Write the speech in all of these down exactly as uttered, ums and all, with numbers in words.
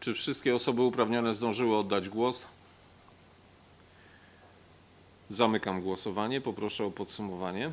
Czy wszystkie osoby uprawnione zdążyły oddać głos? Zamykam głosowanie. Poproszę o podsumowanie.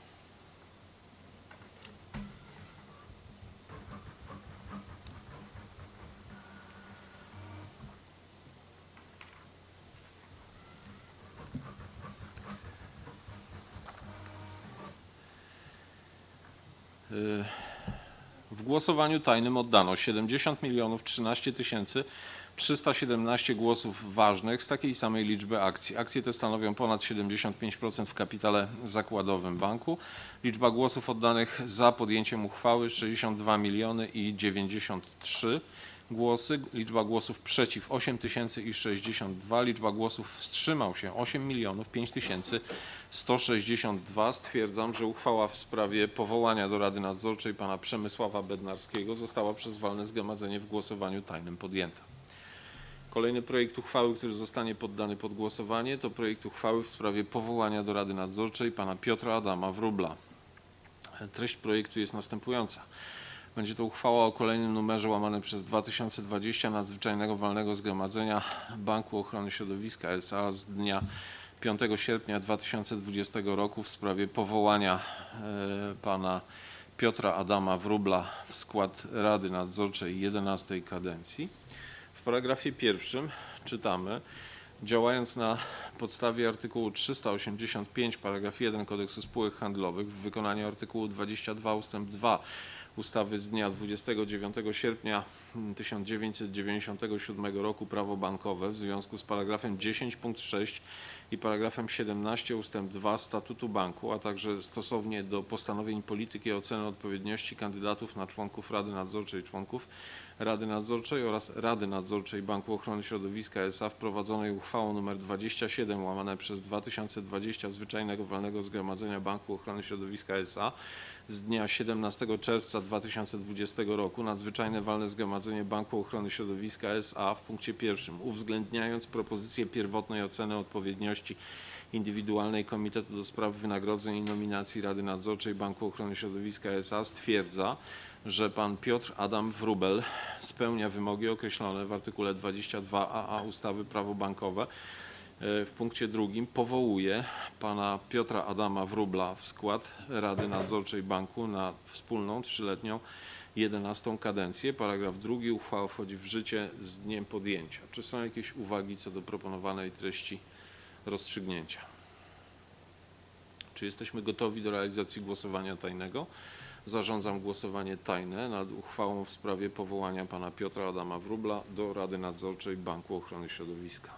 W głosowaniu tajnym oddano siedemdziesiąt milionów trzynaście tysięcy trzysta siedemnaście głosów ważnych z takiej samej liczby akcji. Akcje te stanowią ponad siedemdziesiąt pięć procent w kapitale zakładowym banku. Liczba głosów oddanych za podjęciem uchwały sześćdziesiąt dwa miliony i dziewięćdziesiąt trzy głosy. Liczba głosów przeciw osiem tysięcy sześćdziesiąt dwa. Liczba głosów wstrzymał się osiem milionów pięć tysięcy sto sześćdziesiąt dwa. Stwierdzam, że uchwała w sprawie powołania do Rady Nadzorczej pana Przemysława Bednarskiego została przez walne zgromadzenie w głosowaniu tajnym podjęta. Kolejny projekt uchwały, który zostanie poddany pod głosowanie, to projekt uchwały w sprawie powołania do Rady Nadzorczej pana Piotra Adama Wróbla. Treść projektu jest następująca. Będzie to uchwała o kolejnym numerze łamane przez dwa tysiące dwadzieścia Nadzwyczajnego Walnego Zgromadzenia Banku Ochrony Środowiska S A z dnia piątego sierpnia dwa tysiące dwudziestego roku w sprawie powołania e, pana Piotra Adama Wróbla w skład Rady Nadzorczej jedenastej kadencji. W paragrafie pierwszym czytamy: działając na podstawie artykułu trzysta osiemdziesiąt pięć paragraf jeden Kodeksu Spółek Handlowych w wykonaniu artykułu dwudziestego drugiego ustęp dwa ustawy z dnia dwudziestego dziewiątego sierpnia tysiąc dziewięćset dziewięćdziesiątego siódmego roku Prawo bankowe w związku z paragrafem dziesięć punkt sześć i paragrafem siedemnaście ustęp dwa Statutu Banku, a także stosownie do postanowień polityki oceny odpowiedniości kandydatów na członków Rady Nadzorczej, członków Rady Nadzorczej oraz Rady Nadzorczej Banku Ochrony Środowiska S A wprowadzonej uchwałą nr dwadzieścia siedem łamane przez dwa tysiące dwadzieścia Zwyczajnego Walnego Zgromadzenia Banku Ochrony Środowiska S A z dnia siedemnastego czerwca dwa tysiące dwudziestego roku Nadzwyczajne Walne Zgromadzenie Banku Ochrony Środowiska S A w punkcie pierwszym, uwzględniając propozycję pierwotnej oceny odpowiedniości indywidualnej Komitetu do Spraw Wynagrodzeń i Nominacji Rady Nadzorczej Banku Ochrony Środowiska S A stwierdza, że pan Piotr Adam Wróbel spełnia wymogi określone w artykule dwadzieścia dwa a a ustawy Prawo bankowe. W punkcie drugim powołuje pana Piotra Adama Wróbla w skład Rady Nadzorczej Banku na wspólną trzyletnią jedenastą kadencję. Paragraf drugi. Uchwała wchodzi w życie z dniem podjęcia. Czy są jakieś uwagi co do proponowanej treści rozstrzygnięcia? Czy jesteśmy gotowi do realizacji głosowania tajnego? Zarządzam głosowanie tajne nad uchwałą w sprawie powołania pana Piotra Adama Wróbla do Rady Nadzorczej Banku Ochrony Środowiska.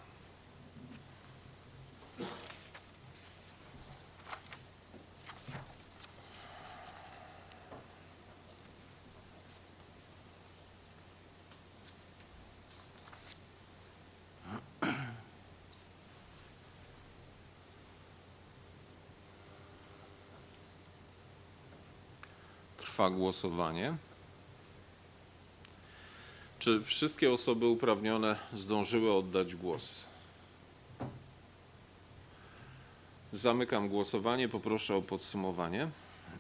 Trwa głosowanie. Czy wszystkie osoby uprawnione zdążyły oddać głos? Zamykam głosowanie. Poproszę o podsumowanie.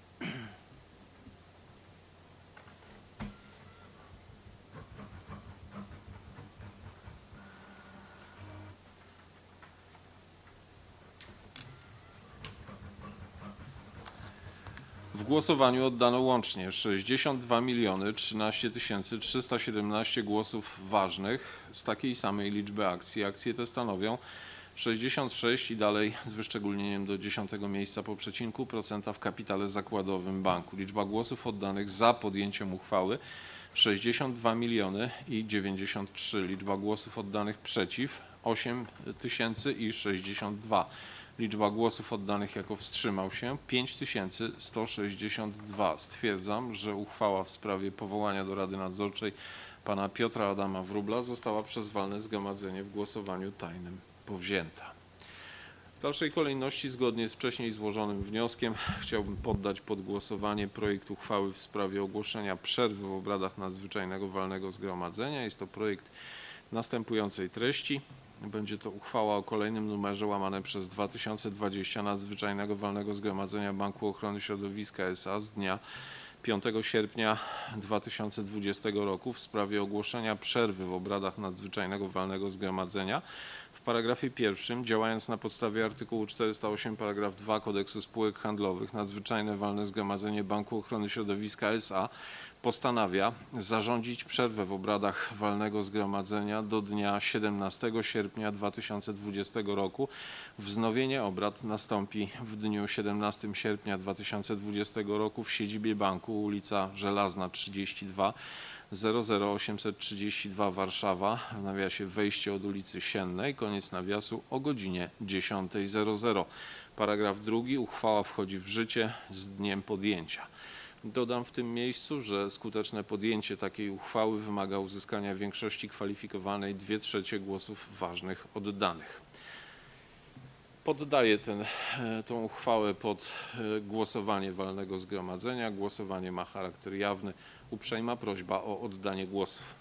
W głosowaniu oddano łącznie sześćdziesiąt dwa miliony trzynaście tysięcy trzysta siedemnaście głosów ważnych z takiej samej liczby akcji. Akcje te stanowią sześćdziesiąt sześć i dalej z wyszczególnieniem do dziesiątego miejsca po przecinku procenta w kapitale zakładowym banku. Liczba głosów oddanych za podjęciem uchwały sześćdziesiąt dwa miliony i dziewięćdziesiąt trzy. Liczba głosów oddanych przeciw osiem tysięcy sześćdziesiąt dwa. Liczba głosów oddanych jako wstrzymał się pięć tysięcy sto sześćdziesiąt dwa. Stwierdzam, że uchwała w sprawie powołania do Rady Nadzorczej pana Piotra Adama Wróbla została przez walne zgromadzenie w głosowaniu tajnym powzięta. W dalszej kolejności, zgodnie z wcześniej złożonym wnioskiem, chciałbym poddać pod głosowanie projekt uchwały w sprawie ogłoszenia przerwy w obradach Nadzwyczajnego Walnego Zgromadzenia. Jest to projekt następującej treści. Będzie to uchwała o kolejnym numerze łamane przez dwa tysiące dwadzieścia Nadzwyczajnego Walnego Zgromadzenia Banku Ochrony Środowiska S A z dnia piątego sierpnia dwa tysiące dwudziestego roku w sprawie ogłoszenia przerwy w obradach nadzwyczajnego walnego zgromadzenia. W paragrafie pierwszym, działając na podstawie artykułu czterysta osiem paragraf dwa Kodeksu Spółek Handlowych, nadzwyczajne walne zgromadzenie Banku Ochrony Środowiska S A postanawia zarządzić przerwę w obradach walnego zgromadzenia do dnia siedemnastego sierpnia dwa tysiące dwudziestego roku. Wznowienie obrad nastąpi w dniu siedemnastego sierpnia dwa tysiące dwudziestego roku w siedzibie banku, ulica Żelazna trzydzieści dwa, zero zero osiemset trzydzieści dwa Warszawa, w nawiasie wejście od ulicy Siennej, koniec nawiasu, o godzinie dziesiątej zero zero. Paragraf drugi. Uchwała wchodzi w życie z dniem podjęcia. Dodam w tym miejscu, że skuteczne podjęcie takiej uchwały wymaga uzyskania większości kwalifikowanej dwie trzecie głosów ważnych oddanych. Poddaję ten, tę uchwałę pod głosowanie walnego zgromadzenia. Głosowanie ma charakter jawny. Uprzejma prośba o oddanie głosów.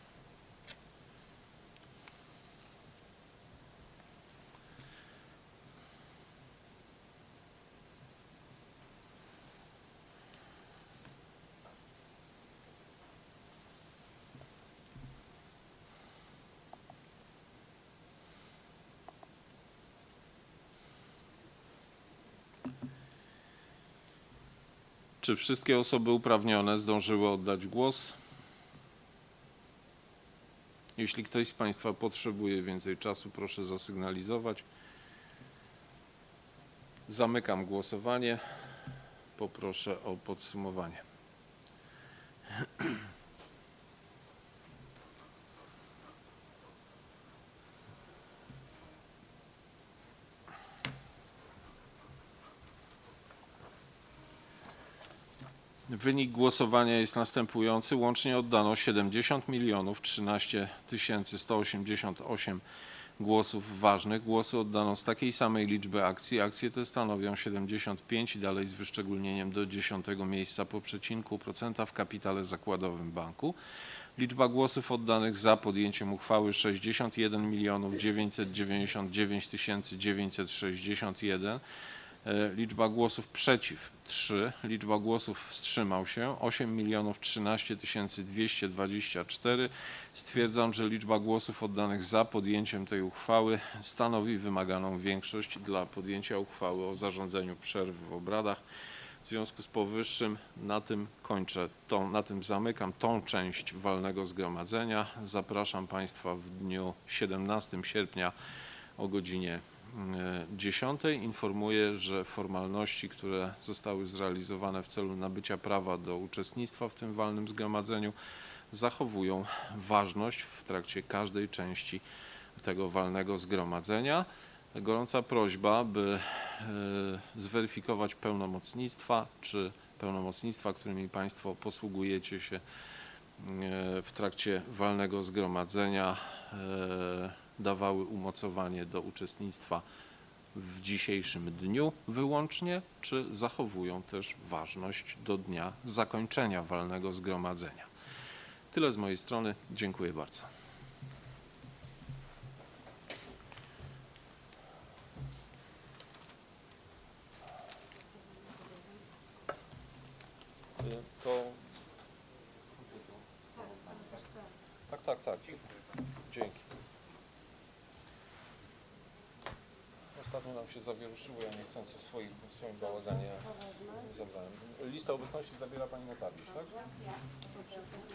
Czy wszystkie osoby uprawnione zdążyły oddać głos? Jeśli ktoś z Państwa potrzebuje więcej czasu, proszę zasygnalizować. Zamykam głosowanie. Poproszę o podsumowanie. Wynik głosowania jest następujący. Łącznie oddano siedemdziesiąt milionów trzynaście tysięcy sto osiemdziesiąt osiem głosów ważnych. Głosy oddano z takiej samej liczby akcji. Akcje te stanowią siedemdziesiąt pięć i dalej z wyszczególnieniem do dziesiątego miejsca po przecinku procenta w kapitale zakładowym banku. Liczba głosów oddanych za podjęciem uchwały sześćdziesiąt jeden milionów dziewięćset dziewięćdziesiąt dziewięć tysięcy dziewięćset sześćdziesiąt jeden. Liczba głosów przeciw trzy, liczba głosów wstrzymał się osiem milionów trzynaście tysięcy dwieście dwadzieścia cztery. Stwierdzam, że liczba głosów oddanych za podjęciem tej uchwały stanowi wymaganą większość dla podjęcia uchwały o zarządzeniu przerwy w obradach. W związku z powyższym na tym kończę, tą, na tym zamykam tą część walnego zgromadzenia. Zapraszam Państwa w dniu siedemnastego sierpnia o godzinie dziesiątej. Informuję, że formalności, które zostały zrealizowane w celu nabycia prawa do uczestnictwa w tym walnym zgromadzeniu, zachowują ważność w trakcie każdej części tego walnego zgromadzenia. Gorąca prośba, by zweryfikować pełnomocnictwa, czy pełnomocnictwa, którymi Państwo posługujecie się w trakcie walnego zgromadzenia, dawały umocowanie do uczestnictwa w dzisiejszym dniu wyłącznie, czy zachowują też ważność do dnia zakończenia walnego zgromadzenia. Tyle z mojej strony. Dziękuję bardzo. To... Tak, tak, tak. Dzięki. Ostatnio nam się zawieruszyło, ja niechcący w, swoich, w swoim bałaganie zabrałem. Listę obecności zabiera Pani notariusz, tak?